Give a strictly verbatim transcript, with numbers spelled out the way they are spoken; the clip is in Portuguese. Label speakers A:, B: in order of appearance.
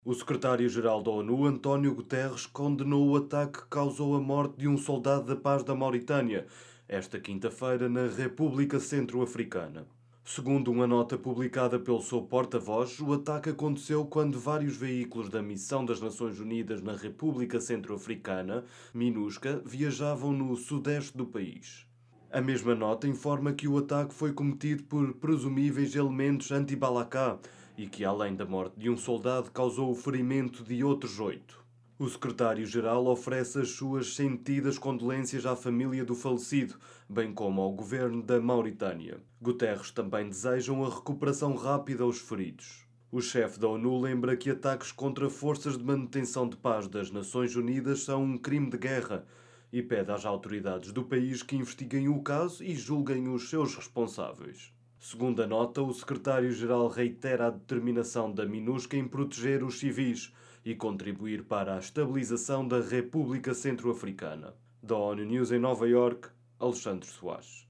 A: O secretário-geral da ONU, António Guterres, condenou o ataque que causou a morte de um soldado da paz da Mauritânia, esta quinta-feira, na República Centro-Africana. Segundo uma nota publicada pelo seu porta-voz, o ataque aconteceu quando vários veículos da Missão das Nações Unidas na República Centro-Africana, MINUSCA, viajavam no sudeste do país. A mesma nota informa que o ataque foi cometido por presumíveis elementos anti-Balaka e que, além da morte de um soldado, causou o ferimento de outros oito. O secretário-geral oferece as suas sentidas condolências à família do falecido, bem como ao governo da Mauritânia. Guterres também desejam a recuperação rápida aos feridos. O chefe da ONU lembra que ataques contra forças de manutenção de paz das Nações Unidas são um crime de guerra e pede às autoridades do país que investiguem o caso e julguem os seus responsáveis. Segundo a nota, o secretário-geral reitera a determinação da MINUSCA em proteger os civis e contribuir para a estabilização da República Centro-Africana. Da ONU News em Nova Iorque, Alexandre Soares.